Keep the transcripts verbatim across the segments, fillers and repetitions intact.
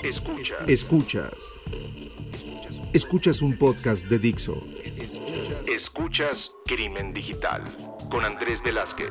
Escuchas. Escuchas. Escuchas un podcast de Dixo. Escuchas Crimen Digital con Andrés Velázquez.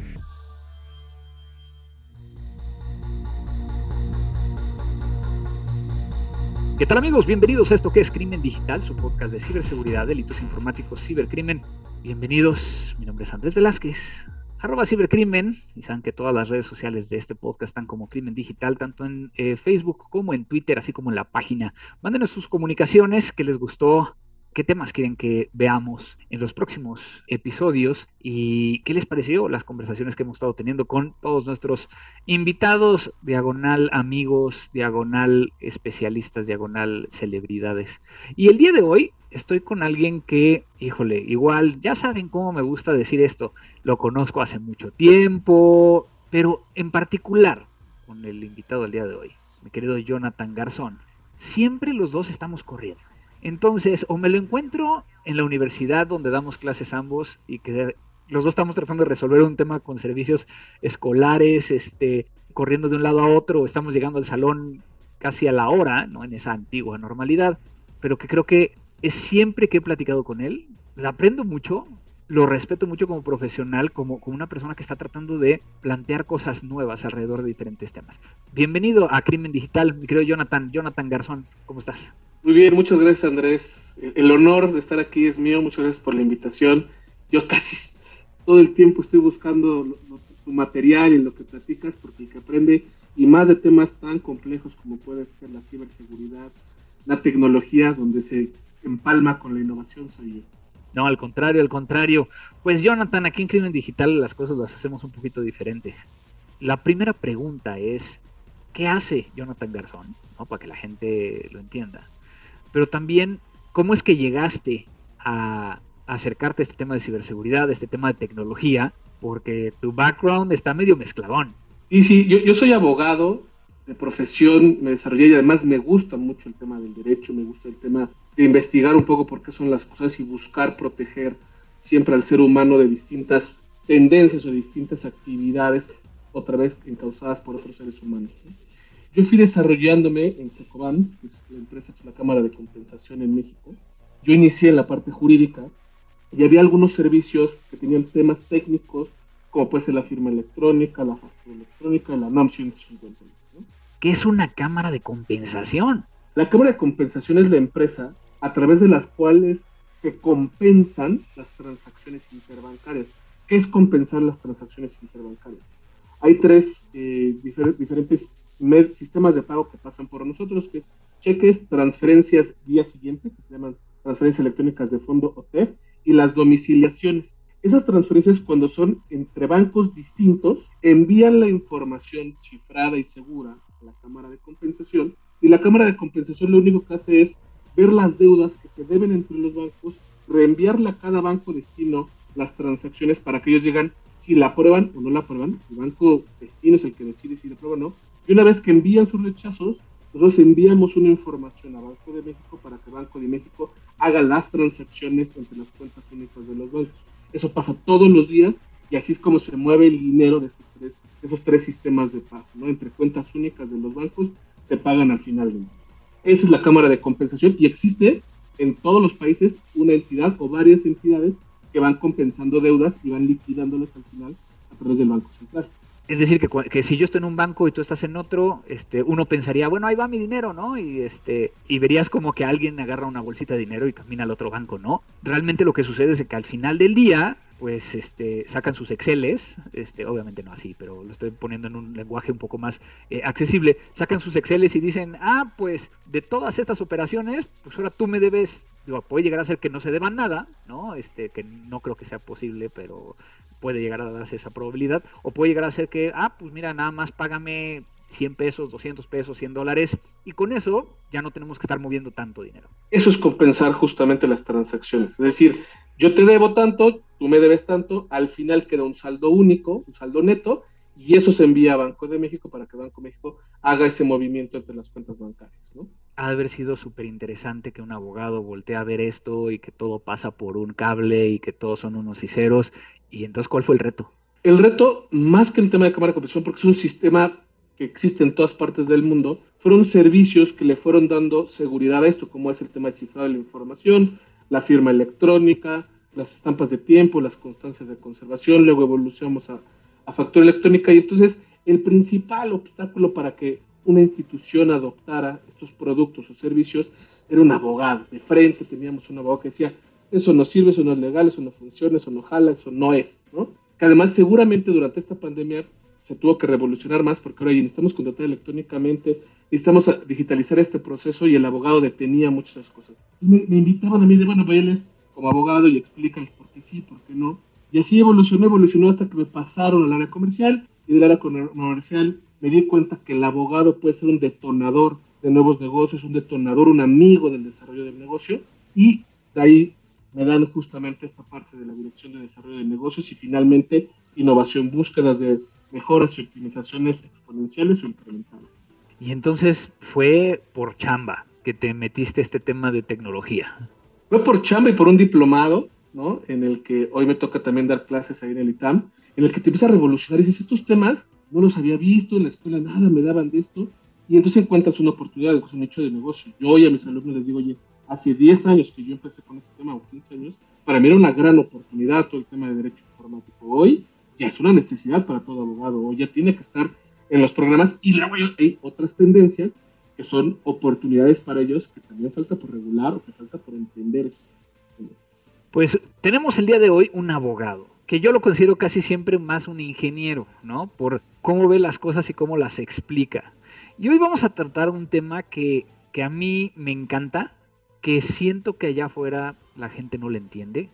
¿Qué tal, amigos? Bienvenidos a esto que es Crimen Digital, su podcast de ciberseguridad, delitos informáticos, cibercrimen. Bienvenidos, mi nombre es Andrés Velázquez, arroba cibercrimen, y saben que todas las redes sociales de este podcast están como Crimen Digital, tanto en eh, Facebook como en Twitter, así como en la página. Mándenos sus comunicaciones, qué les gustó, qué temas quieren que veamos en los próximos episodios y qué les pareció las conversaciones que hemos estado teniendo con todos nuestros invitados, diagonal amigos, diagonal especialistas, diagonal celebridades. Y el día de hoy estoy con alguien que, híjole, igual ya saben cómo me gusta decir esto, lo conozco hace mucho tiempo, pero en particular con el invitado del día de hoy, mi querido Jonathan Garzón, siempre los dos estamos corriendo. Entonces, o me lo encuentro en la universidad donde damos clases ambos y que los dos estamos tratando de resolver un tema con servicios escolares, este, corriendo de un lado a otro, o estamos llegando al salón casi a la hora, no en esa antigua normalidad, pero que creo que es siempre que he platicado con él, le aprendo mucho, lo respeto mucho como profesional, como, como una persona que está tratando de plantear cosas nuevas alrededor de diferentes temas. Bienvenido a Crimen Digital, mi querido Jonathan, Jonathan Garzón, ¿cómo estás? Muy bien, muchas gracias, Andrés. El honor de estar aquí es mío, muchas gracias por la invitación. Yo casi todo el tiempo estoy buscando lo, lo, tu material y lo que platicas, porque el que aprende, y más de temas tan complejos como puede ser la ciberseguridad, la tecnología, donde se empalma con la innovación, soy yo. No, al contrario, al contrario. Pues Jonathan, aquí en Crimen Digital las cosas las hacemos un poquito diferentes. La primera pregunta es, ¿qué hace Jonathan Garzón? ¿No? Para que la gente lo entienda. Pero también, ¿cómo es que llegaste a acercarte a este tema de ciberseguridad, a este tema de tecnología? Porque tu background está medio mezcladón. Sí, sí, yo, yo soy abogado de profesión, me desarrollé y además me gusta mucho el tema del derecho, me gusta el tema de investigar un poco por qué son las cosas y buscar proteger siempre al ser humano de distintas tendencias o distintas actividades, otra vez encausadas por otros seres humanos, ¿no? Yo fui desarrollándome en Secoban, que es la empresa, es la Cámara de Compensación en México. Yo inicié en la parte jurídica y había algunos servicios que tenían temas técnicos, como puede ser la firma electrónica, la factura electrónica, la NAM ciento cincuenta, ¿no? ¿Qué es una cámara de compensación? La Cámara de Compensación es la empresa a través de las cuales se compensan las transacciones interbancarias. ¿Qué es compensar las transacciones interbancarias? Hay tres eh, difer- diferentes med- sistemas de pago que pasan por nosotros, que es cheques, transferencias día siguiente, que se llaman transferencias electrónicas de fondo o T E F, y las domiciliaciones. Esas transferencias, cuando son entre bancos distintos, envían la información cifrada y segura a la Cámara de Compensación, y la Cámara de Compensación lo único que hace es ver las deudas que se deben entre los bancos, reenviarle a cada banco destino las transacciones para que ellos digan si la aprueban o no la aprueban. El banco destino es el que decide si la aprueba o no. Y una vez que envían sus rechazos, nosotros enviamos una información a Banco de México para que Banco de México haga las transacciones entre las cuentas únicas de los bancos. Eso pasa todos los días y así es como se mueve el dinero de esos tres, de esos tres sistemas de pago, ¿no? Entre cuentas únicas de los bancos se pagan al final del mes. Esa es la Cámara de Compensación y existe en todos los países una entidad o varias entidades que van compensando deudas y van liquidándolas al final a través del Banco Central. Es decir, que, que si yo estoy en un banco y tú estás en otro, este, uno pensaría, bueno, ahí va mi dinero, ¿no? Y este, y verías como que alguien agarra una bolsita de dinero y camina al otro banco, ¿no? Realmente lo que sucede es que al final del día, pues, este, sacan sus exceles, este, obviamente no así, pero lo estoy poniendo en un lenguaje un poco más eh, accesible, sacan sus exceles y dicen, ah, pues, de todas estas operaciones, pues ahora tú me debes. Digo, puede llegar a ser que no se deban nada, ¿no? Este, que no creo que sea posible, pero puede llegar a darse esa probabilidad. O puede llegar a ser que, ah, pues mira, nada más págame cien pesos, doscientos pesos, cien dólares, y con eso ya no tenemos que estar moviendo tanto dinero. Eso es compensar justamente las transacciones. Es decir, yo te debo tanto, tú me debes tanto, al final queda un saldo único, un saldo neto, y eso se envía a Banco de México para que Banco de México haga ese movimiento entre las cuentas bancarias, ¿no? Ha de haber sido súper interesante que un abogado voltee a ver esto y que todo pasa por un cable y que todos son unos y ceros. Y entonces, ¿cuál fue el reto? El reto, más que el tema de cámara de compensación, porque es un sistema que existe en todas partes del mundo, fueron servicios que le fueron dando seguridad a esto, como es el tema de cifrado de la información, la firma electrónica, las estampas de tiempo, las constancias de conservación, luego evolucionamos a, a factura electrónica, y entonces el principal obstáculo para que una institución adoptara estos productos o servicios era un abogado. De frente teníamos un abogado que decía, eso no sirve, eso no es legal, eso no funciona, eso no jala, eso no es, ¿no? Que además seguramente durante esta pandemia se tuvo que revolucionar más, porque ahora ya necesitamos contratar electrónicamente, necesitamos digitalizar este proceso, y el abogado detenía muchas de esas cosas. Me, me invitaban a mí de, bueno, váyales como abogado y explícales por qué sí, por qué no. Y así evolucionó, evolucionó hasta que me pasaron al área comercial, y del área comercial me di cuenta que el abogado puede ser un detonador de nuevos negocios, un detonador, un amigo del desarrollo del negocio, y de ahí me dan justamente esta parte de la dirección de desarrollo de negocios y finalmente innovación, búsquedas de mejoras y optimizaciones exponenciales o incrementales. Y entonces fue por chamba que te metiste a este tema de tecnología. Fue por chamba y por un diplomado, ¿no? En el que hoy me toca también dar clases ahí en el I T A M, en el que te empieza a revolucionar y dices, estos temas no los había visto, en la escuela nada me daban de esto, y entonces encuentras una oportunidad, es un nicho de negocio. Yo hoy a mis alumnos les digo, oye, hace diez años que yo empecé con este tema, o quince años, para mí era una gran oportunidad todo el tema de derecho informático. Hoy ya es una necesidad para todo abogado, hoy ya tiene que estar en los programas, y luego hay otras tendencias que son oportunidades para ellos que también falta por regular o que falta por entender. Pues tenemos el día de hoy un abogado, que yo lo considero casi siempre más un ingeniero, ¿no? Por cómo ve las cosas y cómo las explica. Y hoy vamos a tratar un tema que, que a mí me encanta, que siento que allá afuera la gente no le entiende,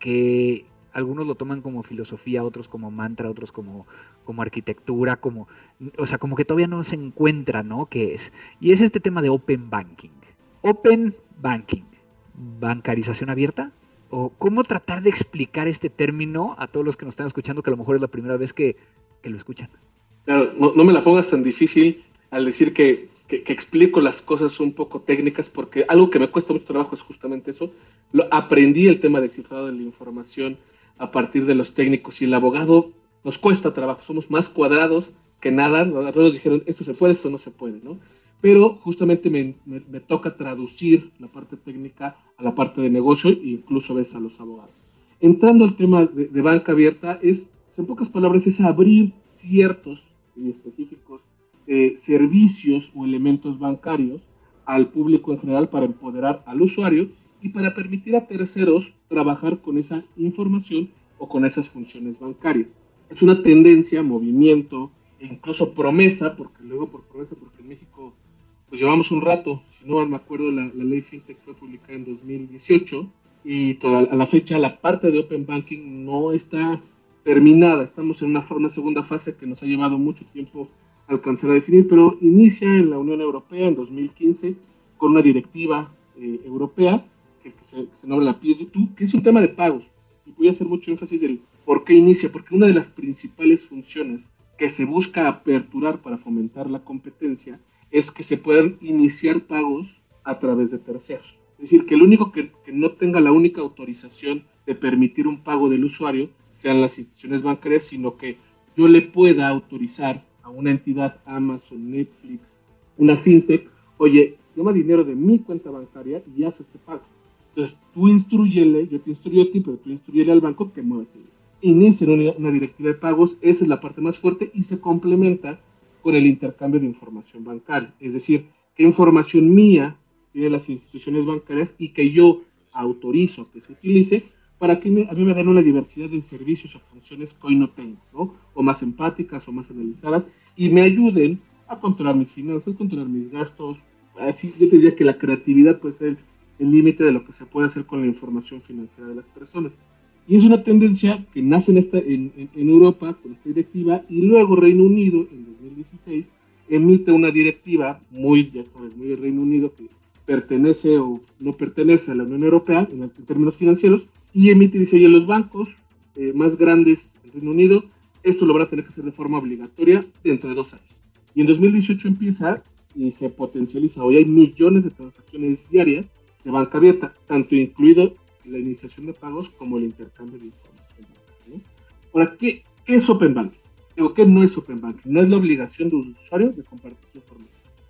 que algunos lo toman como filosofía, otros como mantra, otros como, como arquitectura, como, o sea, como que todavía no se encuentra, ¿no? ¿Qué es? Y es este tema de Open Banking. Open Banking, bancarización abierta, o cómo tratar de explicar este término a todos los que nos están escuchando, que a lo mejor es la primera vez que, que lo escuchan. Claro, no, no me la pongas tan difícil al decir que, que, que explico las cosas un poco técnicas, porque algo que me cuesta mucho trabajo es justamente eso. Lo, aprendí el tema de cifrado de la información a partir de los técnicos, y el abogado nos cuesta trabajo, somos más cuadrados que nada. A todos nos dijeron, esto se puede, esto no se puede, ¿no? Pero justamente me, me, me toca traducir la parte técnica a la parte de negocio, e incluso ves a los abogados. Entrando al tema de, de banca abierta, es, en pocas palabras, es abrir ciertos y específicos eh, servicios o elementos bancarios al público en general para empoderar al usuario y para permitir a terceros trabajar con esa información o con esas funciones bancarias. Es una tendencia, movimiento, e incluso promesa, porque luego por promesa, porque en México pues llevamos un rato, si no mal me acuerdo, la, la ley FinTech fue publicada en dos mil dieciocho, y toda, a la fecha la parte de Open Banking no está terminada, estamos en una, una segunda fase que nos ha llevado mucho tiempo alcanzar a definir, pero inicia en la Unión Europea en dos mil quince con una directiva eh, europea que, que, se, que se nombra la P S D dos, que es un tema de pagos, y voy a hacer mucho énfasis del por qué inicia, porque una de las principales funciones que se busca aperturar para fomentar la competencia es que se puedan iniciar pagos a través de terceros. Es decir, que el único que, que no tenga la única autorización de permitir un pago del usuario sean las instituciones bancarias, sino que yo le pueda autorizar a una entidad, Amazon, Netflix, una fintech, oye, toma dinero de mi cuenta bancaria y haz este pago. Entonces tú instruyele, yo te instruyo a ti, pero tú instruyele al banco que mueva ese dinero. Inician una, una directiva de pagos, esa es la parte más fuerte, y se complementa con el intercambio de información bancaria. Es decir, qué información mía tienen las instituciones bancarias y que yo autorizo que se utilice para que me, a mí me den una diversidad de servicios o funciones que hoy no tengo, ¿no? O más empáticas o más analizadas, y me ayuden a controlar mis finanzas, controlar mis gastos. Así yo te diría que la creatividad puede ser el límite de lo que se puede hacer con la información financiera de las personas. Y es una tendencia que nace en, esta, en, en, en Europa con esta directiva, y luego Reino Unido en dos mil dieciséis emite una directiva muy, ya sabes, muy del Reino Unido, que pertenece o no pertenece a la Unión Europea en, en términos financieros, y emite y dice, oye, los bancos eh, más grandes del Reino Unido, esto lo van a tener que hacer de forma obligatoria dentro de dos años. Y en dos mil dieciocho empieza y se potencializa. Hoy hay millones de transacciones diarias de banca abierta, tanto incluido la iniciación de pagos como el intercambio de información, ¿no? Ahora, ¿qué, ¿qué es Open Banking? Digo, ¿qué no es Open Banking? No es la obligación de un usuario de compartir su información.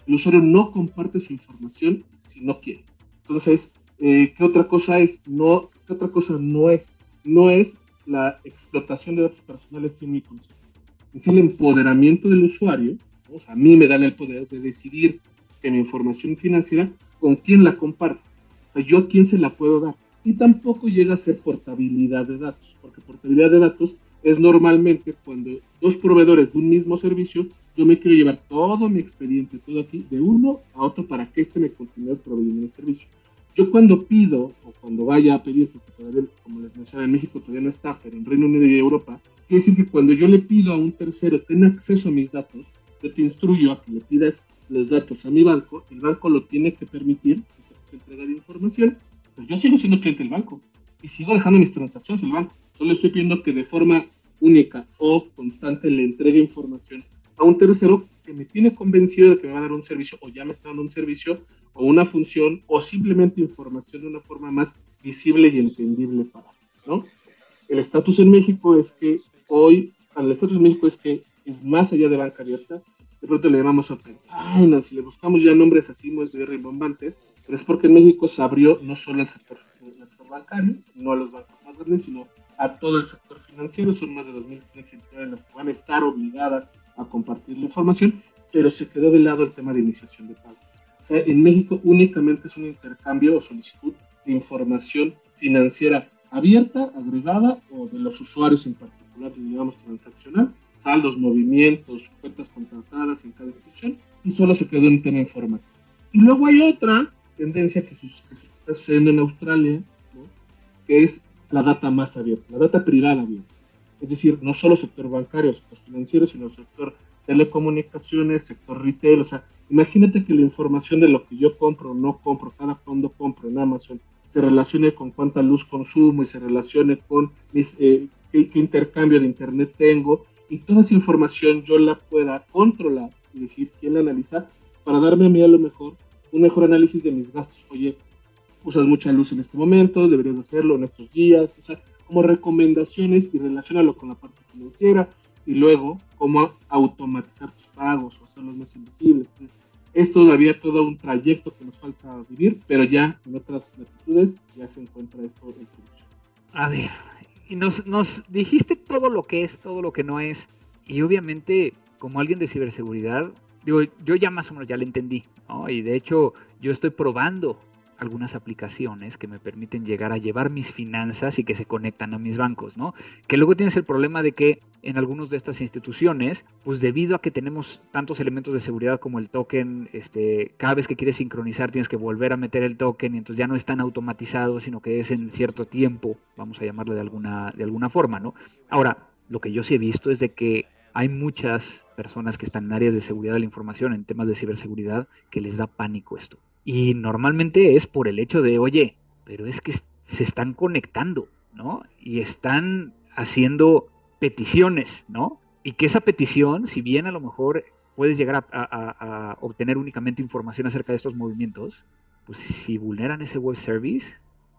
el usuario no comparte su información si no quiere. Entonces, eh, ¿qué otra cosa es? No, ¿qué otra cosa no es? No es la explotación de datos personales sin mi concepto. Es el empoderamiento del usuario, ¿no? O sea, a mí me dan el poder de decidir que mi información financiera, con quién la comparto. O sea, yo a quién se la puedo dar. Y tampoco llega a ser portabilidad de datos, porque portabilidad de datos es normalmente cuando dos proveedores de un mismo servicio, yo me quiero llevar todo mi expediente, todo aquí, de uno a otro para que éste me continúe proveyendo el servicio. Yo cuando pido, o cuando vaya a pedir, porque todavía, como les mencioné, en México todavía no está, pero en Reino Unido y Europa, quiere decir que cuando yo le pido a un tercero tener acceso a mis datos, yo te instruyo a que le pidas los datos a mi banco, el banco lo tiene que permitir, que se entrega de información, pero yo sigo siendo cliente del banco, y sigo dejando mis transacciones en el banco. Solo estoy pidiendo que de forma única o constante le entregue información a un tercero que me tiene convencido de que me va a dar un servicio, o ya me está dando un servicio, o una función, o simplemente información de una forma más visible y entendible para mí, ¿no? El estatus en México es que hoy, el estatus en México es que es más allá de banca abierta. De pronto le llamamos Open Finance, si le buscamos ya nombres así muy rimbombantes, pero es porque en México se abrió no solo al sector, el sector bancario, no a los bancos más grandes, sino a todo el sector financiero. Son más de dos mil quinientas entidades las que van a estar obligadas a compartir la información, pero se quedó de lado el tema de iniciación de pagos. O sea, en México únicamente es un intercambio o solicitud de información financiera abierta, agregada, o de los usuarios en particular, digamos transaccional, saldos, movimientos, cuentas contratadas en cada institución, y solo se quedó en tema informático. Y luego hay otra tendencia que, que está sucediendo en Australia, ¿no? Que es la data más abierta, la data privada abierta. Es decir, no solo sector bancario, sector financiero, sino sector telecomunicaciones, sector retail. O sea, imagínate que la información de lo que yo compro o no compro, cada cuando compro en Amazon, se relacione con cuánta luz consumo y se relacione con mis, eh, qué, qué intercambio de internet tengo, y toda esa información yo la pueda controlar y decir quién la analiza para darme a mí a lo mejor un mejor análisis de mis gastos. Oye, usas mucha luz en este momento, deberías hacerlo en estos días, o sea, como recomendaciones, y relacionarlo con la parte financiera, y luego cómo automatizar tus pagos o hacerlos más invisibles. Entonces, es todavía todo un trayecto que nos falta vivir, pero ya en otras latitudes ya se encuentra esto en producción. A ver, y nos, nos dijiste todo lo que es, todo lo que no es, y obviamente como alguien de ciberseguridad, digo, yo ya más o menos ya lo entendí, ¿no? Y de hecho yo estoy probando algunas aplicaciones que me permiten llegar a llevar mis finanzas y que se conectan a mis bancos, ¿no? Que luego tienes el problema de que en algunas de estas instituciones, pues debido a que tenemos tantos elementos de seguridad como el token, este, cada vez que quieres sincronizar tienes que volver a meter el token, y entonces ya no es tan automatizado, sino que es en cierto tiempo, vamos a llamarle de alguna, de alguna forma, ¿no? Ahora, lo que yo sí he visto es de que hay muchas personas que están en áreas de seguridad de la información, en temas de ciberseguridad, que les da pánico esto. Y normalmente es por el hecho de, oye, pero es que se están conectando, ¿no? Y están haciendo peticiones, ¿no? Y que esa petición, si bien a lo mejor puedes llegar a, a, a obtener únicamente información acerca de estos movimientos, pues si vulneran ese web service,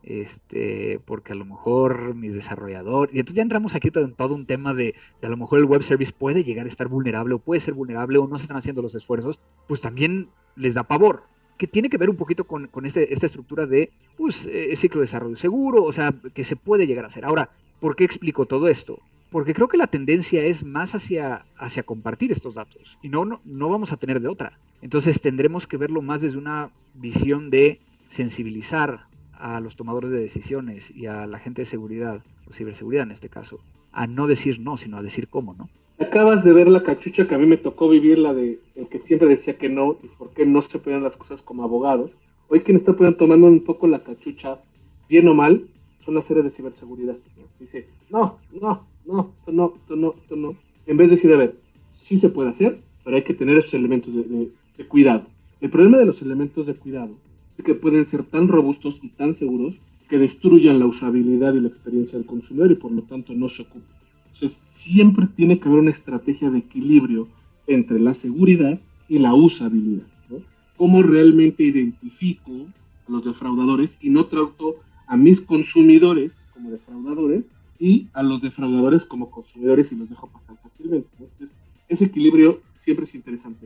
este, porque a lo mejor mis desarrolladores, y entonces ya entramos aquí en todo un tema de, de a lo mejor el web service puede llegar a estar vulnerable, o puede ser vulnerable, o no se están haciendo los esfuerzos, pues también les da pavor, que tiene que ver un poquito con, con este, esta estructura de pues, eh, ciclo de desarrollo seguro, o sea, que se puede llegar a hacer. Ahora, ¿por qué explico todo esto? Porque creo que la tendencia es más hacia, hacia compartir estos datos, y no, no, no vamos a tener de otra. Entonces tendremos que verlo más desde una visión de sensibilizar a los tomadores de decisiones y a la gente de seguridad, o ciberseguridad en este caso, a no decir no, sino a decir cómo, ¿no? Acabas de ver la cachucha que a mí me tocó vivir, la de el que siempre decía que no, y por qué no se podían las cosas como abogados. Hoy quien está tomando un poco la cachucha, bien o mal, son las áreas de ciberseguridad. Dice, no, no, no, esto no, esto no, esto no. En vez de decir, a ver, sí se puede hacer, pero hay que tener esos elementos de, de, de cuidado. El problema de los elementos de cuidado es que pueden ser tan robustos y tan seguros que destruyan la usabilidad y la experiencia del consumidor, y por lo tanto no se ocupan. Entonces, siempre tiene que haber una estrategia de equilibrio entre la seguridad y la usabilidad, ¿no? ¿Cómo realmente identifico a los defraudadores y no trato a mis consumidores como defraudadores y a los defraudadores como consumidores y los dejo pasar fácilmente, ¿no? Entonces, ese equilibrio siempre es interesante.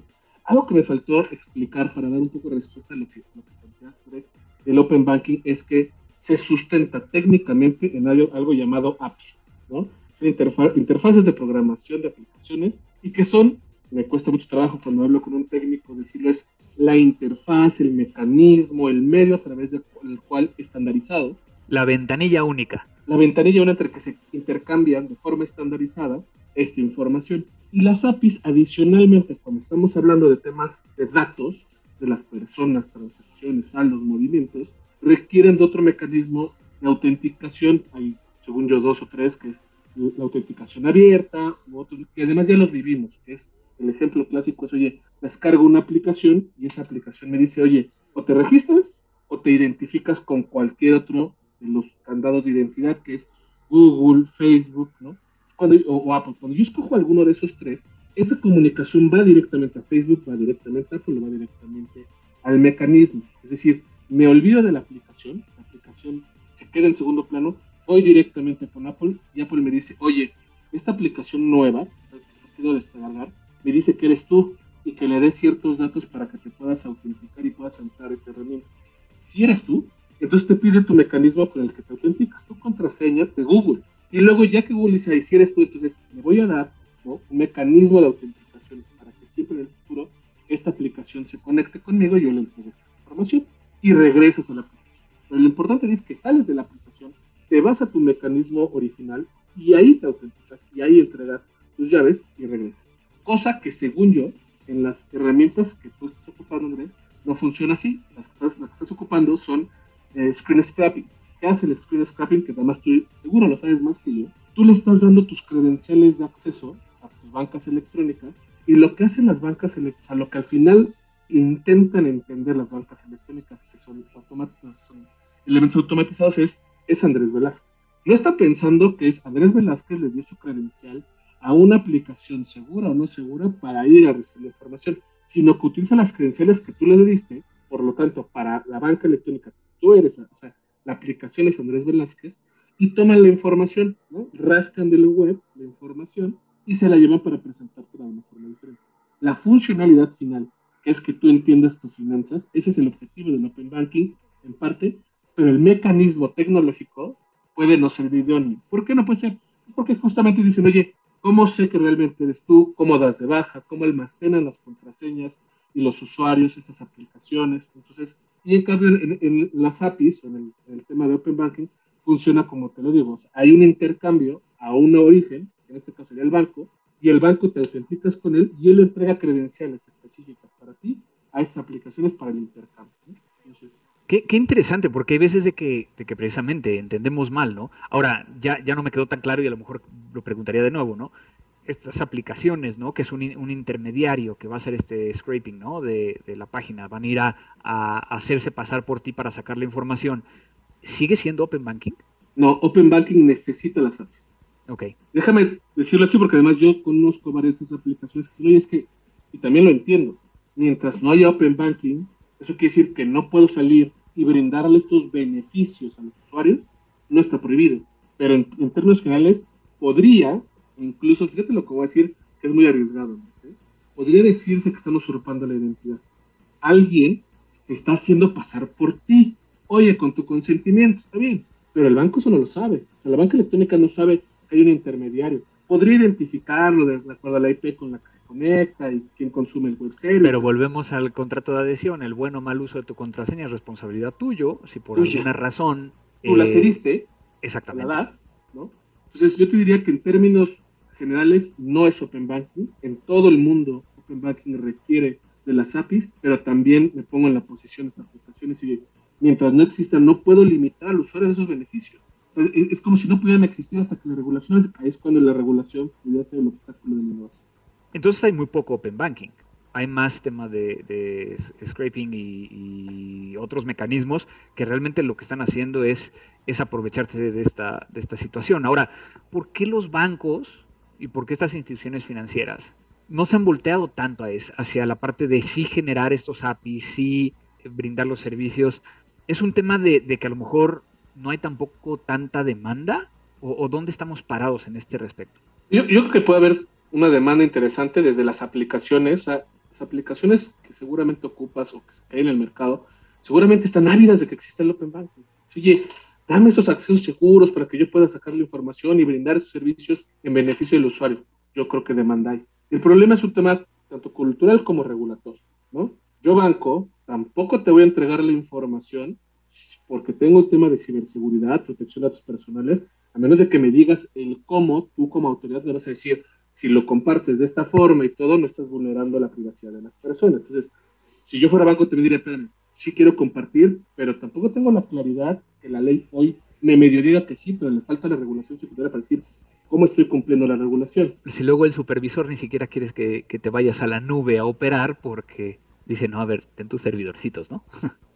Algo que me faltó explicar para dar un poco de respuesta a lo que, lo que planteas sobre el Open Banking es que se sustenta técnicamente en algo, algo llamado A P Is, ¿no? Son interfa- interfaces de programación de aplicaciones y que son, me cuesta mucho trabajo cuando hablo con un técnico decirlo, es la interfaz, el mecanismo, el medio a través del cual estandarizado. La ventanilla única. La ventanilla única entre que se intercambian de forma estandarizada esta información. Y las A P Is, adicionalmente, cuando estamos hablando de temas de datos, de las personas, transacciones, saldos, movimientos, requieren de otro mecanismo de autenticación. Hay, según yo, dos o tres, que es la autenticación abierta, u otros, que además ya los vivimos, que es el ejemplo clásico es, oye, descargo una aplicación y esa aplicación me dice, oye, o te registras o te identificas con cualquier otro de los candados de identidad, que es Google, Facebook, ¿no? Cuando, o, o Apple. Cuando yo escojo alguno de esos tres, esa comunicación va directamente a Facebook, va directamente a Apple, va directamente al mecanismo. Es decir, me olvido de la aplicación, la aplicación se queda en segundo plano, voy directamente con Apple y Apple me dice, oye, esta aplicación nueva, que estás queriendo descargar, me dice que eres tú y que le des ciertos datos para que te puedas autenticar y puedas entrar a esa herramienta. Si eres tú, entonces te pide tu mecanismo con el que te autenticas, tu contraseña de Google. Y luego ya que Google dice, ahí si eres tú, entonces le voy a dar, ¿no?, un mecanismo de autenticación para que siempre en el futuro esta aplicación se conecte conmigo y yo le entregue esta información y regresas a la aplicación. Pero lo importante es que sales de la aplicación, te vas a tu mecanismo original y ahí te autenticas y ahí entregas tus llaves y regresas. Cosa que según yo, en las herramientas que tú estás ocupando, Andrés, no funciona así. Las que estás, las que estás ocupando son eh, screen scraping. ¿Qué hace el screen scraping? Que además tú seguro lo sabes más que yo. Tú le estás dando tus credenciales de acceso a tus bancas electrónicas y lo que hacen las bancas electrónicas, a lo que al final intentan entender las bancas electrónicas, que son, automáticas, son elementos automatizados, es, es Andrés Velázquez. No está pensando que es Andrés Velázquez le dio su credencial a una aplicación segura o no segura para ir a recibir la información, sino que utiliza las credenciales que tú le diste, por lo tanto, para la banca electrónica, tú eres, o sea, la aplicación es Andrés Velázquez, y toman la información, ¿no? Rascan de la web la información y se la llevan para presentártela de una forma diferente. La funcionalidad final, que es que tú entiendas tus finanzas, ese es el objetivo del Open Banking, en parte, pero el mecanismo tecnológico puede no ser idóneo. ¿Por qué no puede ser? Porque justamente dicen, oye, ¿cómo sé que realmente eres tú? ¿Cómo das de baja? ¿Cómo almacenan las contraseñas y los usuarios estas aplicaciones? Entonces, y en cambio en, en las A P Is, en el, en el tema de Open Banking, funciona como te lo digo. O sea, hay un intercambio a un origen, en este caso sería el banco, y el banco te autenticas con él y él entrega credenciales específicas para ti a esas aplicaciones para el intercambio, ¿no? Entonces, Qué, qué interesante, porque hay veces de que, de que precisamente entendemos mal, ¿no? Ahora, ya, ya no me quedó tan claro y a lo mejor lo preguntaría de nuevo, ¿no? Estas aplicaciones, ¿no? Que es un, un intermediario que va a hacer este scraping, ¿no? De, de la página, van a ir a, a hacerse pasar por ti para sacar la información. ¿Sigue siendo Open Banking? No, Open Banking necesita las A P Is. Ok. Déjame decirlo así porque además yo conozco varias de esas aplicaciones que dicen, oye, es que, y también lo entiendo, mientras no haya Open Banking, eso quiere decir que no puedo salir y brindarle estos beneficios a los usuarios, no está prohibido. Pero en, en términos generales, podría, incluso, fíjate lo que voy a decir, que es muy arriesgado, ¿sí? Podría decirse que están usurpando la identidad. Alguien se está haciendo pasar por ti. Oye, con tu consentimiento, está bien, pero el banco eso no lo sabe. O sea, la banca electrónica no sabe que hay un intermediario. Podría identificarlo de acuerdo a la I P con la que se conecta y quién consume el web service. Pero volvemos al contrato de adhesión. El buen o mal uso de tu contraseña es responsabilidad tuyo. Si por Tuya. alguna razón... Tú eh, la cediste, exactamente. la das, ¿no? Entonces yo te diría que en términos generales no es Open Banking. En todo el mundo Open Banking requiere de las A P Is, pero también me pongo en la posición de estas aplicaciones y mientras no existan no puedo limitar al usuario de esos beneficios. O sea, es, es como si no pudieran existir hasta que la regulación, ahí es cuando la regulación pudiera ser el obstáculo de la innovación. Entonces hay muy poco Open Banking. Hay más temas de, de scraping y, y otros mecanismos que realmente lo que están haciendo es, es aprovecharse de esta, de esta situación. Ahora, ¿por qué los bancos y por qué estas instituciones financieras no se han volteado tanto a eso, hacia la parte de sí generar estos A P Is, sí brindar los servicios? ¿Es un tema de, de que a lo mejor no hay tampoco tanta demanda? ¿O, o dónde estamos parados en este respecto? Yo, yo creo que puede haber una demanda interesante desde las aplicaciones. O sea, las aplicaciones que seguramente ocupas o que hay en el mercado, seguramente están ávidas de que exista el Open Banking. Oye, dame esos accesos seguros para que yo pueda sacar la información y brindar esos servicios en beneficio del usuario. Yo creo que demanda hay. El problema es un tema tanto cultural como regulatorio, ¿no? Yo, banco, tampoco te voy a entregar la información porque tengo un tema de ciberseguridad, protección de datos personales, a menos de que me digas el cómo, tú como autoridad me vas a decir, si lo compartes de esta forma y todo, no estás vulnerando la privacidad de las personas. Entonces, si yo fuera banco, te diría, espérame, sí quiero compartir, pero tampoco tengo la claridad que la ley hoy me medio diga que sí, pero le falta la regulación secundaria para decir cómo estoy cumpliendo la regulación. Si luego el supervisor ni siquiera quieres que, que te vayas a la nube a operar porque dice, no, a ver, ten tus servidorcitos, ¿no?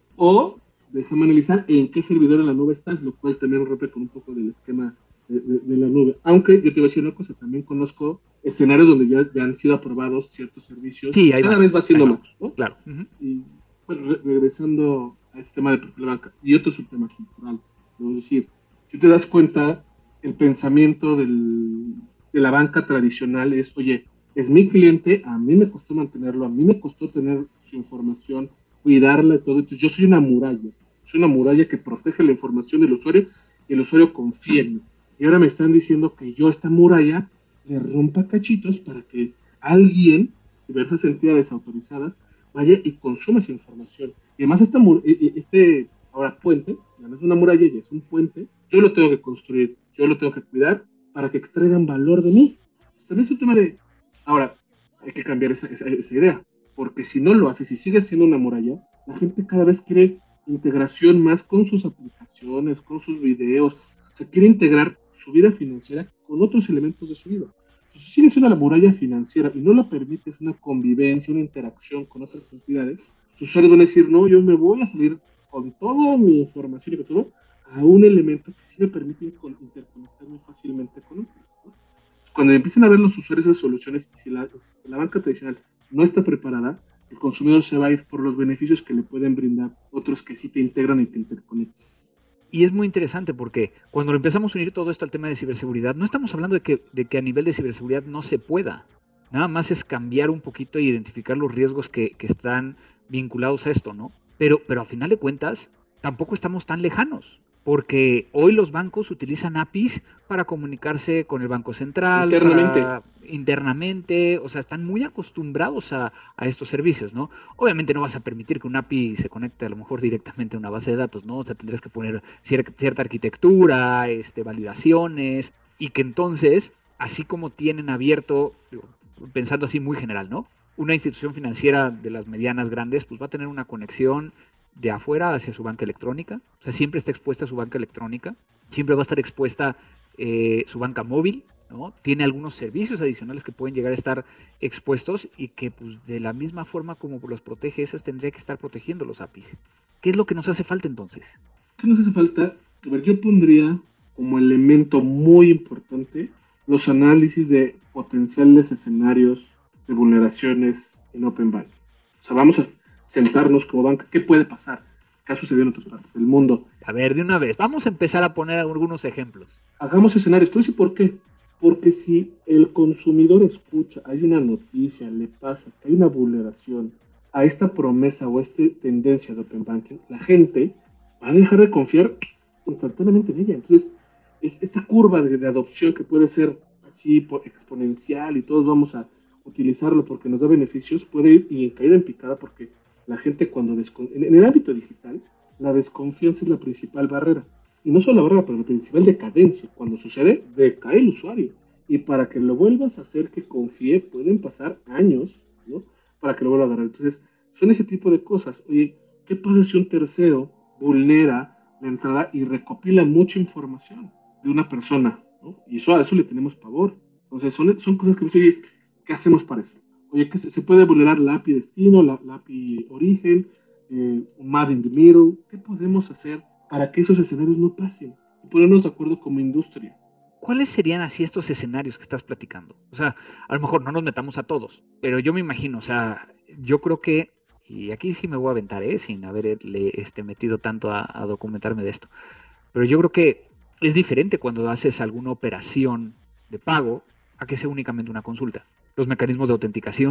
O déjame analizar en qué servidor en la nube estás, lo cual también rompe con un poco del esquema de, de, de la nube. Aunque yo te voy a decir una cosa, también conozco escenarios donde ya, ya han sido aprobados ciertos servicios. Sí, ahí cada va. vez va siendo Ahí más, ¿no? Claro. Uh-huh. Y bueno, re- regresando a este tema de perfil de banca y otro subtema cultural, ¿no? Es decir, si te das cuenta, el pensamiento del, de la banca tradicional es, oye, es mi cliente, a mí me costó mantenerlo, a mí me costó tener su información, cuidarla y todo. Entonces yo soy una muralla, soy una muralla que protege la información del usuario y el usuario confía en mí. Y ahora me están diciendo que yo esta muralla le rompa cachitos para que alguien, diversas entidades autorizadas, vaya y consuma esa información. Y además esta, este ahora puente, ya no es una muralla, ya es un puente, yo lo tengo que construir, yo lo tengo que cuidar para que extraigan valor de mí. También es un tema de... Ahora, hay que cambiar esa, esa, esa idea, porque si no lo haces y sigue siendo una muralla, la gente cada vez quiere integración más con sus aplicaciones, con sus videos, o sea, quiere integrar su vida financiera con otros elementos de su vida. Entonces, si sigues siendo la muralla financiera y no le permites una convivencia, una interacción con otras entidades, tus usuarios van a decir, no, yo me voy a salir con toda mi información y con todo a un elemento que sí me permite interconectarme fácilmente con otros, ¿no? Cuando empiecen a ver los usuarios esas soluciones, y si la, la banca tradicional no está preparada, el consumidor se va a ir por los beneficios que le pueden brindar otros que sí te integran y te interconectan. Y es muy interesante porque cuando empezamos a unir todo esto al tema de ciberseguridad, no estamos hablando de que, de que a nivel de ciberseguridad no se pueda. Nada más es cambiar un poquito e identificar los riesgos que, que están vinculados a esto, ¿no? Pero, pero a final de cuentas, tampoco estamos tan lejanos. Porque hoy los bancos utilizan A P Is para comunicarse con el Banco Central. Internamente. Para, internamente, o sea, están muy acostumbrados a, a estos servicios, ¿no? Obviamente no vas a permitir que un A P I se conecte a lo mejor directamente a una base de datos, ¿no? O sea, tendrás que poner cierta, cierta arquitectura, este, validaciones, y que entonces, así como tienen abierto, pensando así muy general, ¿no? Una institución financiera de las medianas grandes, pues va a tener una conexión de afuera hacia su banca electrónica, o sea, siempre está expuesta a su banca electrónica, siempre va a estar expuesta eh, su banca móvil, ¿no? Tiene algunos servicios adicionales que pueden llegar a estar expuestos y que pues de la misma forma como los protege esas, tendría que estar protegiendo los A P Is. ¿Qué es lo que nos hace falta entonces? ¿Qué nos hace falta? A ver, yo pondría como elemento muy importante los análisis de potenciales escenarios de vulneraciones en Open Banking. O sea, vamos a sentarnos como banca, ¿qué puede pasar? ¿Qué ha sucedido en otras partes del mundo? A ver, de una vez, vamos a empezar a poner algunos ejemplos. Hagamos escenarios. ¿Tú dices por qué? Porque si el consumidor escucha, hay una noticia, le pasa, hay una vulneración a esta promesa o a esta tendencia de Open Banking, la gente va a dejar de confiar instantáneamente en ella. Entonces, es esta curva de, de adopción que puede ser así por exponencial y todos vamos a utilizarlo porque nos da beneficios, puede ir y en caída en picada porque la gente cuando descon... en el ámbito digital, la desconfianza es la principal barrera. Y no solo la barrera, pero la principal decadencia. Cuando sucede, decae el usuario. Y para que lo vuelvas a hacer que confíe, pueden pasar años, ¿no? Para que lo vuelva a agarrar. Entonces, son ese tipo de cosas. Oye, ¿qué pasa si un tercero vulnera la entrada y recopila mucha información de una persona, ¿no? Y eso, a eso le tenemos pavor. Entonces, son, son cosas que nos oye, ¿qué hacemos para eso? Oye, que se, se puede vulnerar la A P I destino, la, la A P I origen, eh, Made in the Middle. ¿Qué podemos hacer para que esos escenarios no pasen? Y ponernos de acuerdo como industria. ¿Cuáles serían así estos escenarios que estás platicando? O sea, a lo mejor no nos metamos a todos, pero yo me imagino, o sea, yo creo que, y aquí sí me voy a aventar, ¿eh? Sin haberle este, metido tanto a, a documentarme de esto, pero yo creo que es diferente cuando haces alguna operación de pago a que sea únicamente una consulta. Los mecanismos de autenticación,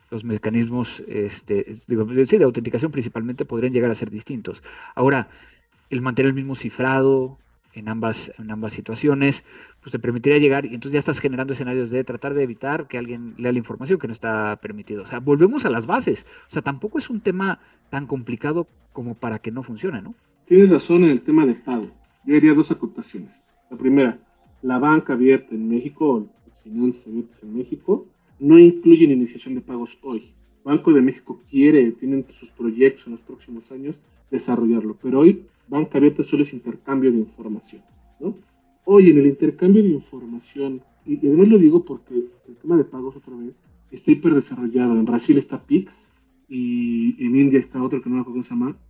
los mecanismos este, digo, sí, de autenticación principalmente podrían llegar a ser distintos. Ahora, el mantener el mismo cifrado en ambas, en ambas situaciones, pues te permitiría llegar y entonces ya estás generando escenarios de tratar de evitar que alguien lea la información que no está permitido. O sea, volvemos a las bases. O sea, tampoco es un tema tan complicado como para que no funcione, ¿no? Tienes razón en el tema de pago. Yo haría dos acotaciones. La primera, la banca abierta en México, las finanzas abiertas en México, no incluyen iniciación de pagos hoy. Banco de México quiere, tienen sus proyectos en los próximos años, desarrollarlo. Pero hoy, banca abierta solo es intercambio de información, ¿no? Hoy, en el intercambio de información, y, y además lo digo porque el tema de pagos, otra vez, está hiper desarrollado. En Brasil está Pix, y en India está otro que no me acuerdo cómo se llama,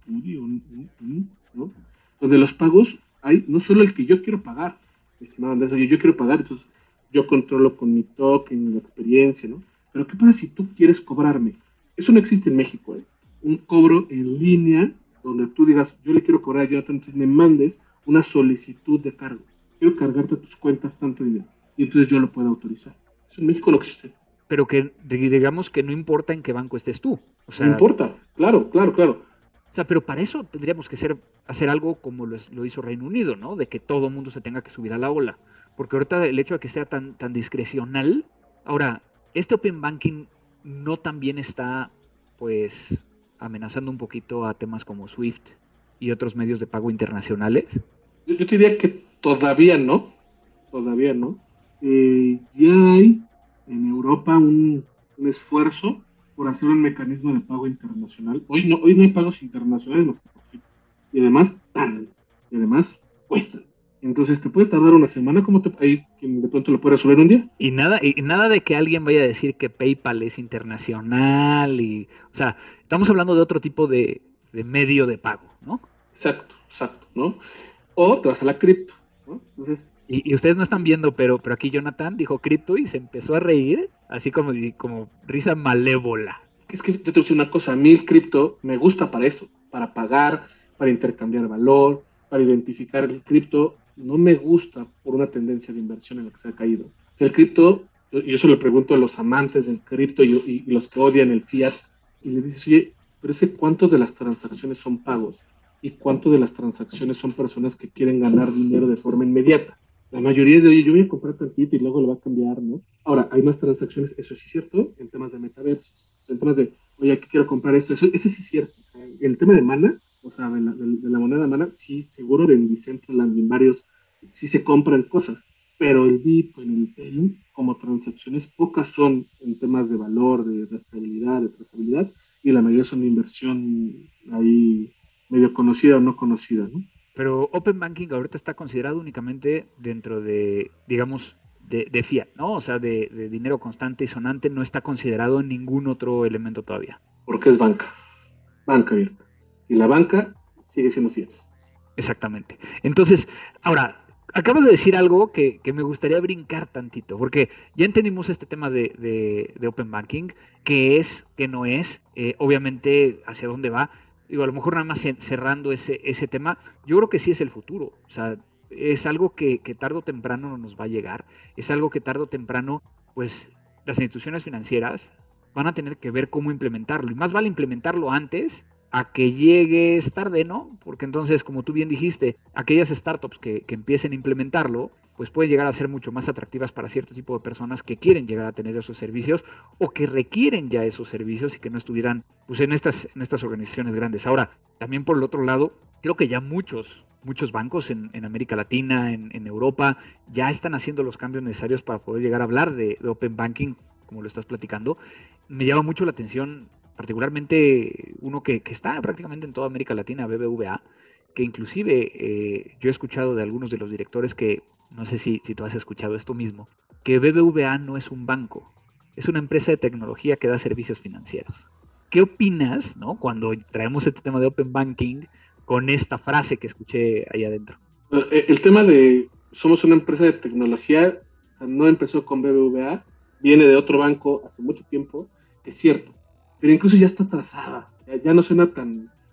¿no? Donde los pagos hay no solo el que yo quiero pagar, estimado Andrés, oye, yo quiero pagar, entonces yo controlo con mi token, la experiencia, ¿no? Pero ¿qué pasa si tú quieres cobrarme? Eso no existe en México, ¿eh? Un cobro en línea donde tú digas, yo le quiero cobrar a Jonathan, entonces me mandes una solicitud de cargo. Quiero cargarte a tus cuentas tanto dinero. Y entonces yo lo puedo autorizar. Eso en México no existe. Pero que digamos que no importa en qué banco estés tú. O sea, no importa, claro, claro, claro. O sea, pero para eso tendríamos que ser, hacer algo como lo, lo hizo Reino Unido, ¿no? De que todo el mundo se tenga que subir a la ola. Porque ahorita el hecho de que sea tan, tan discrecional... Ahora, este Open Banking no también está, pues, amenazando un poquito a temas como SWIFT y otros medios de pago internacionales. Yo, yo te diría que todavía no, todavía no. Eh, ya hay en Europa un, un esfuerzo por hacer un mecanismo de pago internacional. Hoy no, hoy no hay pagos internacionales más que por SWIFT. Y además tardan, y además cuestan. Entonces te puede tardar una semana, como te, hay quien de pronto lo puede resolver un día. Y nada, y nada de que alguien vaya a decir que PayPal es internacional, y, o sea, estamos hablando de otro tipo de, de medio de pago, ¿no? Exacto, exacto, ¿no? O te vas a la cripto, ¿no? Entonces, y, y ustedes no están viendo, pero, pero aquí Jonathan dijo cripto y se empezó a reír, así como, como risa malévola. Es que yo te voy a decir una cosa, a mí el cripto me gusta para eso, para pagar, para intercambiar valor, para identificar el cripto. No me gusta por una tendencia de inversión en la que se ha caído. O sea, el cripto, yo, yo se lo pregunto a los amantes del cripto y, y, y los que odian el fiat, y le dices, oye, pero ese cuántos de las transacciones son pagos y cuántos de las transacciones son personas que quieren ganar dinero de forma inmediata. La mayoría de, oye, yo voy a comprar tantito y luego lo va a cambiar, ¿no? Ahora, hay más transacciones, eso sí es cierto, en temas de metaverso, en temas de, oye, aquí quiero comprar esto, eso, ese sí es cierto. O sea, el tema de mana, o sea, de la, de, de la moneda mana, sí, seguro de Decentraland, en varios, sí se compran cosas, pero el Bitcoin, el Ethereum, como transacciones, pocas son en temas de valor, de, de estabilidad, de trazabilidad, y la mayoría son de inversión ahí medio conocida o no conocida, ¿no? Pero Open Banking ahorita está considerado únicamente dentro de, digamos, de, de fiat, ¿no? O sea, de, de dinero constante y sonante, no está considerado en ningún otro elemento todavía. Porque es banca, banca abierta. Y la banca sigue siendo fiat. Exactamente. Entonces, ahora, acabas de decir algo que, que me gustaría brincar tantito, porque ya entendimos este tema de, de, de Open Banking, qué es, qué no es, eh, obviamente hacia dónde va. Digo, a lo mejor nada más cerrando ese, ese tema, yo creo que sí es el futuro. O sea, es algo que, que tarde o temprano nos va a llegar, es algo que tarde o temprano, pues, las instituciones financieras van a tener que ver cómo implementarlo, y más vale implementarlo antes a que llegues tarde, ¿no? Porque entonces, como tú bien dijiste, aquellas startups que, que empiecen a implementarlo, pues pueden llegar a ser mucho más atractivas para cierto tipo de personas que quieren llegar a tener esos servicios o que requieren ya esos servicios y que no estuvieran, pues, en estas, en estas organizaciones grandes. Ahora, también por el otro lado, creo que ya muchos, muchos bancos en, en América Latina, en, en Europa, ya están haciendo los cambios necesarios para poder llegar a hablar de, de Open Banking, como lo estás platicando. Me llama mucho la atención, particularmente uno que, que está prácticamente en toda América Latina, B B V A, que inclusive eh, yo he escuchado de algunos de los directores que, no sé si, si tú has escuchado esto mismo, que B B V A no es un banco, es una empresa de tecnología que da servicios financieros. ¿Qué opinas, no, cuando traemos este tema de Open Banking con esta frase que escuché ahí adentro? El tema de somos una empresa de tecnología, o sea, no empezó con B B V A, viene de otro banco hace mucho tiempo, es cierto, pero incluso ya está trazada, ya, ya no suena tan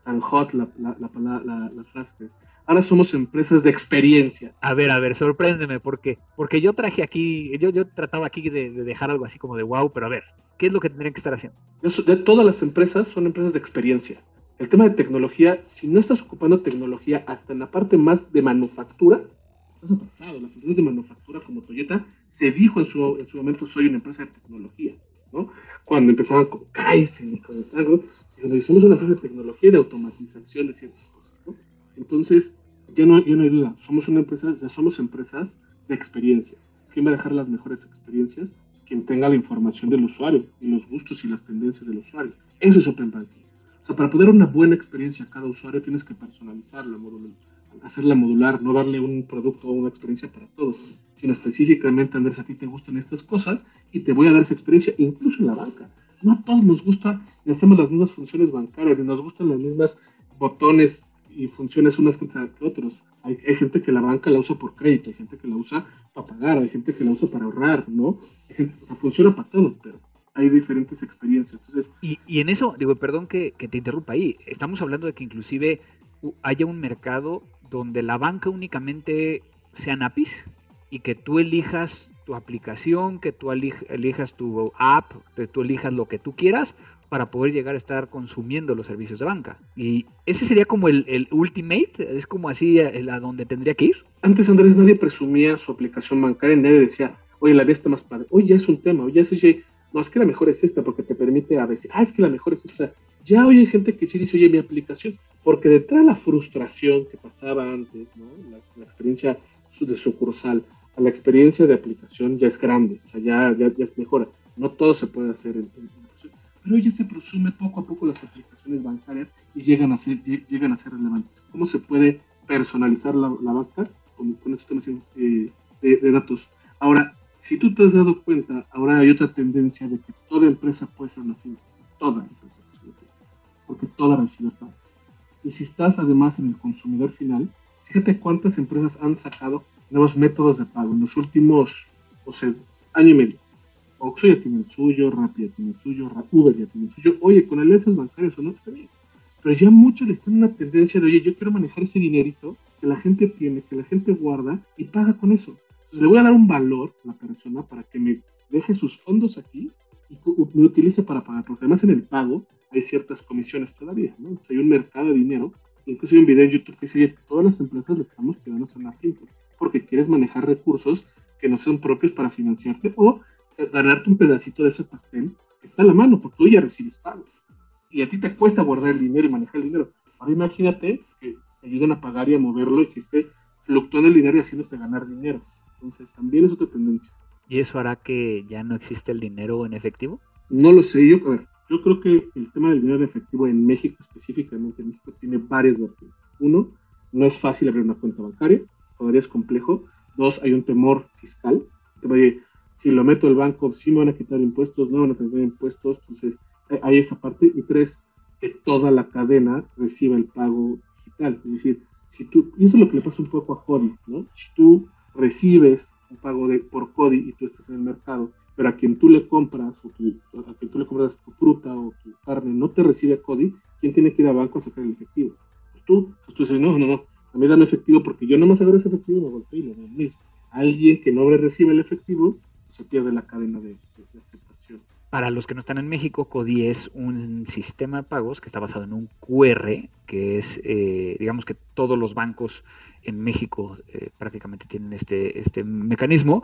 tan hot la, la, la, la, la, la frase. Ahora somos empresas de experiencia. A ver, a ver, sorpréndeme, porque porque yo traje aquí, yo yo trataba aquí de, de dejar algo así como de wow, pero a ver, ¿qué es lo que tendrían que estar haciendo? De todas las empresas son empresas de experiencia. El tema de tecnología, si no estás ocupando tecnología hasta en la parte más de manufactura, estás atrasado. Las empresas de manufactura como Toyota se dijo en su, en su momento, soy una empresa de tecnología, ¿no? Cuando empezaban con Kaizen, con algo, cuando somos una empresa de tecnología y de automatización de ciertas cosas, ¿no? Entonces, ya no, ya no hay duda, somos una empresa, ya somos empresas de experiencias. ¿Quién va a dejar las mejores experiencias? Quien tenga la información del usuario y los gustos y las tendencias del usuario. Eso es Open Banking. O sea, para poder dar una buena experiencia a cada usuario tienes que personalizarla, modular, hacerla modular, no darle un producto o una experiencia para todos, sino específicamente, Andrés, a ti te gustan estas cosas y te voy a dar esa experiencia, incluso en la banca. No a todos nos gusta, ni hacemos las mismas funciones bancarias, ni nos gustan las mismas botones y funciones unas que otros. Hay, hay gente que la banca la usa por crédito, hay gente que la usa para pagar, hay gente que la usa para ahorrar, ¿no? Hay gente, o sea, funciona para todos, pero hay diferentes experiencias. Entonces, y, y en eso, digo, perdón que, que te interrumpa ahí, estamos hablando de que inclusive haya un mercado donde la banca únicamente sean A P Is y que tú elijas tu aplicación, que tú elijas tu app, que tú elijas lo que tú quieras para poder llegar a estar consumiendo los servicios de banca. Y ese sería como el, el ultimate, es como así el, a donde tendría que ir. Antes, Andrés, nadie presumía su aplicación bancaria, nadie decía, oye, la mía está más padre, oye, ya es un tema, oye, es, oye, no, es que la mejor es esta porque te permite a veces, ah, es que la mejor es esta. Ya hoy hay gente que sí dice, oye, mi aplicación, porque detrás de la frustración que pasaba antes, ¿no? La, la experiencia de sucursal a la experiencia de aplicación ya es grande, o sea, ya, ya, ya es mejora. No todo se puede hacer en, en aplicación, pero ya se presume poco a poco las aplicaciones bancarias y llegan a ser, llegan a ser relevantes. ¿Cómo se puede personalizar la, la banca con, con estos temas eh, de, de datos? Ahora, si tú te has dado cuenta, ahora hay otra tendencia de que toda empresa puede ser una fintech, toda empresa puede ser una fintech, porque toda recibe pagos. Y si estás además en el consumidor final, fíjate cuántas empresas han sacado nuevos métodos de pago en los últimos, o sea, año y medio. Oxxo ya tiene el suyo, Rappi ya tiene el suyo, Uber ya tiene el suyo. Oye, con alianzas bancarias o no, está bien. Pero ya muchos están en una tendencia de, oye, yo quiero manejar ese dinerito que la gente tiene, que la gente guarda y paga con eso. Entonces le voy a dar un valor a la persona para que me deje sus fondos aquí y me utilice para pagar, porque además en el pago hay ciertas comisiones todavía, ¿no? O sea, hay un mercado de dinero, incluso hay un video en YouTube que dice, oye, todas las empresas le estamos quedando en la fintech, porque quieres manejar recursos que no son propios para financiarte o ganarte un pedacito de ese pastel que está a la mano, porque tú ya recibes pagos. Y a ti te cuesta guardar el dinero y manejar el dinero. Ahora imagínate que te ayudan a pagar y a moverlo y que esté fluctuando el dinero y haciéndote ganar dinero. Entonces también es otra tendencia. ¿Y eso hará que ya no existe el dinero en efectivo? No lo sé, yo, a ver, yo creo que el tema del dinero en efectivo en México, específicamente en México, tiene varias vertientes. Uno, no es fácil abrir una cuenta bancaria, todavía es complejo. Dos, hay un temor fiscal. Oye, si lo meto al banco, sí me van a quitar impuestos, no van a tener impuestos, entonces hay esa parte. Y tres, que toda la cadena reciba el pago digital. Es decir, si tú, y eso es lo que le pasa un poco a Cody, ¿no? Si tú recibes un pago de, por Cody y tú estás en el mercado, pero a quien tú le compras o tu, a quien tú le compras tu fruta o tu carne no te recibe Cody, ¿quién tiene que ir al banco a sacar el efectivo? Pues tú, pues tú dices, no, no, no, a mí dame efectivo porque yo no más agarro ese efectivo y me golpeo y le doy el mismo. Alguien que no le recibe el efectivo se pierde la cadena de, de, de aceptación. Para los que no están en México, Cody es un sistema de pagos que está basado en un Q R, que es, eh, digamos que todos los bancos en México eh, prácticamente tienen este, este mecanismo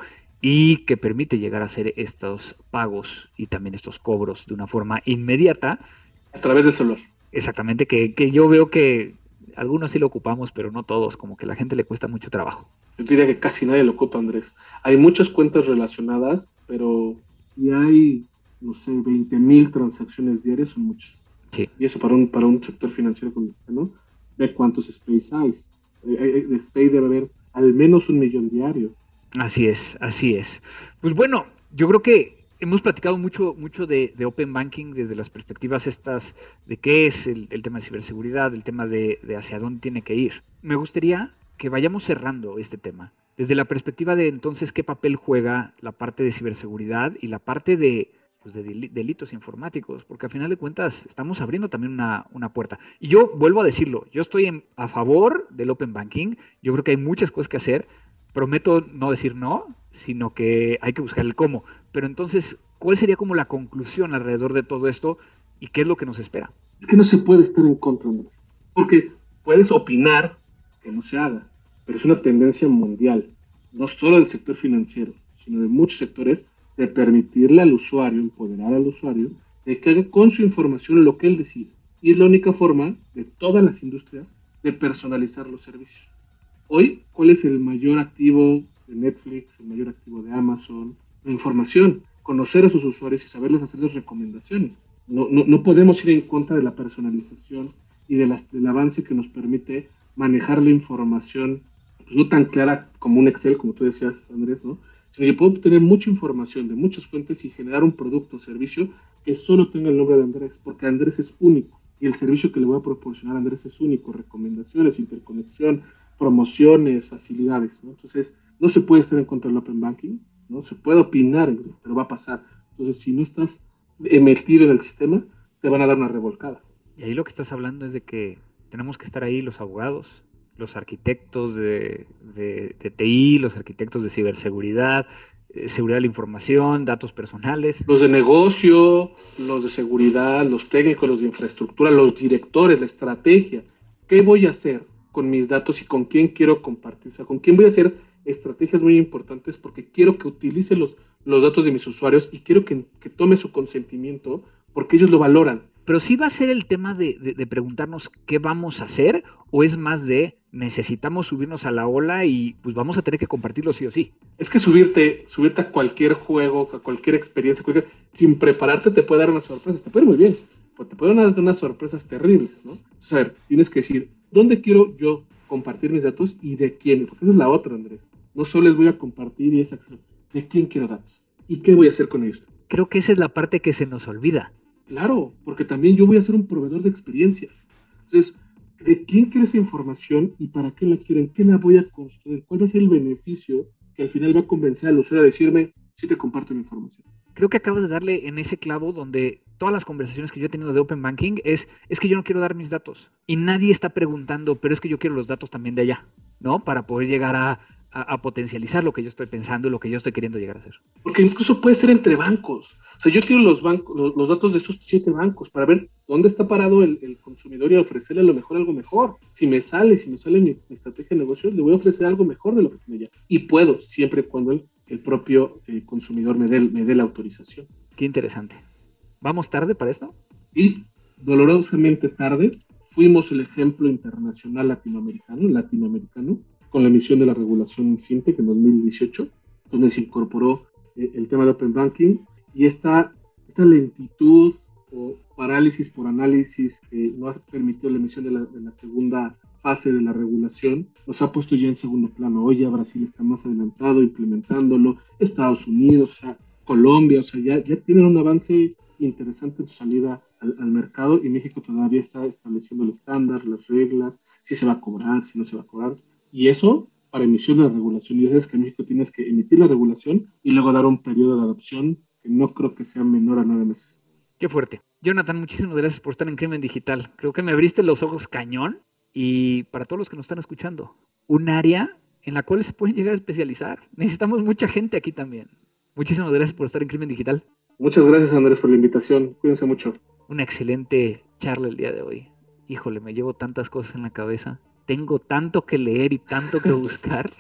y que permite llegar a hacer estos pagos y también estos cobros de una forma inmediata. A través del celular. Exactamente, que, que yo veo que algunos sí lo ocupamos, pero no todos, como que a la gente le cuesta mucho trabajo. Yo diría que casi nadie lo ocupa, Andrés. Hay muchas cuentas relacionadas, pero si hay, no sé, veinte mil transacciones diarias, son muchas. Sí. Y eso para un para un sector financiero, ¿no? Ve cuántos S P Is hay. De S P I debe haber al menos un millón diario. Así es, así es. Pues bueno, yo creo que hemos platicado mucho mucho de, de Open Banking desde las perspectivas estas de qué es el, el tema de ciberseguridad, el tema de, de hacia dónde tiene que ir. Me gustaría que vayamos cerrando este tema. Desde la perspectiva de entonces qué papel juega la parte de ciberseguridad y la parte de pues de delitos informáticos, porque al final de cuentas estamos abriendo también una, una puerta. Y yo vuelvo a decirlo, yo estoy en, a favor del Open Banking, yo creo que hay muchas cosas que hacer, prometo no decir no, sino que hay que buscar el cómo. Pero entonces, ¿cuál sería como la conclusión alrededor de todo esto y qué es lo que nos espera? Es que no se puede estar en contra, Andrés, porque puedes opinar que no se haga, pero es una tendencia mundial, no solo del sector financiero, sino de muchos sectores, de permitirle al usuario, empoderar al usuario, de que haga con su información lo que él decida. Y es la única forma de todas las industrias de personalizar los servicios. Hoy, ¿cuál es el mayor activo de Netflix, el mayor activo de Amazon? La información, conocer a sus usuarios y saberles hacerles recomendaciones. No, no, no podemos ir en contra de la personalización y de las, del avance que nos permite manejar la información, pues no tan clara como un Excel, como tú decías, Andrés, ¿no? Sino que puedo obtener mucha información de muchas fuentes y generar un producto o servicio que solo tenga el nombre de Andrés, porque Andrés es único y el servicio que le voy a proporcionar a Andrés es único, recomendaciones, interconexión, promociones, facilidades, ¿no? Entonces, no se puede estar en contra del Open Banking, ¿no? Se puede opinar, pero va a pasar. Entonces, si no estás metido en el sistema, te van a dar una revolcada. Y ahí lo que estás hablando es de que tenemos que estar ahí los abogados, los arquitectos de, de, de T I, los arquitectos de ciberseguridad, eh, seguridad de la información, datos personales. Los de negocio, los de seguridad, los técnicos, los de infraestructura, los directores, la estrategia. ¿Qué voy a hacer con mis datos y con quién quiero compartir? O sea, con quién voy a hacer estrategias muy importantes porque quiero que utilice los, los datos de mis usuarios y quiero que, que tome su consentimiento porque ellos lo valoran. Pero sí va a ser el tema de, de, de preguntarnos qué vamos a hacer, o es más de necesitamos subirnos a la ola y pues vamos a tener que compartirlo sí o sí. Es que subirte, subirte a cualquier juego, a cualquier experiencia, cualquier, sin prepararte te puede dar unas sorpresas, te puede ir muy bien, pero te puede dar unas sorpresas terribles, ¿no? Entonces, a ver, tienes que decir, ¿dónde quiero yo compartir mis datos y de quién? Porque esa es la otra, Andrés. No solo les voy a compartir y esa acción, ¿de quién quiero datos? ¿Y qué voy a hacer con ellos? Creo que esa es la parte que se nos olvida. Claro, porque también yo voy a ser un proveedor de experiencias. Entonces, ¿de quién quiero esa información y para qué la quiero? ¿En qué la voy a construir? ¿Cuál va a ser el beneficio que al final va a convencer al usuario a decirme, sí te comparto mi información? Creo que acabas de darle en ese clavo donde todas las conversaciones que yo he tenido de Open Banking es, es que yo no quiero dar mis datos. Y nadie está preguntando, pero es que yo quiero los datos también de allá, ¿no? Para poder llegar a, a, a potencializar lo que yo estoy pensando y lo que yo estoy queriendo llegar a hacer. Porque incluso puede ser entre bancos. O sea, yo quiero los bancos, los, los datos de esos siete bancos para ver dónde está parado el, el consumidor y ofrecerle a lo mejor algo mejor. Si me sale, si me sale mi, mi estrategia de negocio, le voy a ofrecer algo mejor de lo que tiene ya. Y puedo, siempre y cuando el, el propio eh, consumidor me dé, me dé la autorización. Qué interesante. ¿Vamos tarde para esto? Y dolorosamente tarde, fuimos el ejemplo internacional latinoamericano, latinoamericano, con la emisión de la regulación FinTech en dos mil dieciocho, donde se incorporó eh, el tema de Open Banking. Y esta, esta lentitud o parálisis por análisis que no ha permitido la emisión de la, de la segunda fase de la regulación nos ha puesto ya en segundo plano. Hoy ya Brasil está más adelantado implementándolo, Estados Unidos, o sea, Colombia, o sea, ya, ya tienen un avance interesante en su salida al, al mercado, y México todavía está estableciendo el estándar, las reglas, si se va a cobrar, si no se va a cobrar, y eso para emisión de la regulación. Y es que en México tienes que emitir la regulación y luego dar un periodo de adopción que no creo que sea menor a nueve meses. Qué fuerte. Jonathan, muchísimas gracias por estar en Crimen Digital. Creo que me abriste los ojos cañón, y para todos los que nos están escuchando, un área en la cual se pueden llegar a especializar. Necesitamos mucha gente aquí también. Muchísimas gracias por estar en Crimen Digital. Muchas gracias, Andrés, por la invitación. Cuídense mucho. Una excelente charla el día de hoy. Híjole, me llevo tantas cosas en la cabeza. Tengo tanto que leer y tanto que buscar,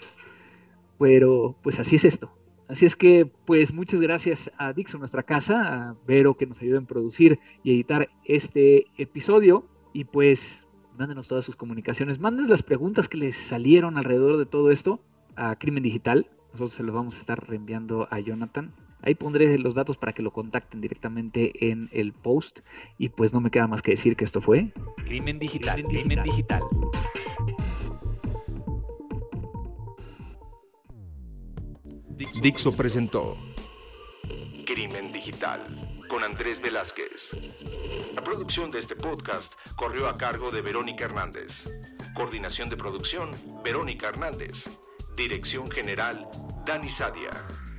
pero pues así es esto. Así es que, pues, muchas gracias a Dixo, nuestra casa, a Vero, que nos ayuda en producir y editar este episodio. Y pues, mándenos todas sus comunicaciones, mándenos las preguntas que les salieron alrededor de todo esto a Crimen Digital. Nosotros se los vamos a estar reenviando a Jonathan. Ahí pondré los datos para que lo contacten directamente en el post. Y pues no me queda más que decir que esto fue Crimen Digital. Crimen Digital. Dixo presentó Crimen Digital con Andrés Velázquez. La producción de este podcast corrió a cargo de Verónica Hernández. Coordinación de producción, Verónica Hernández. Dirección general, Dani Sadia.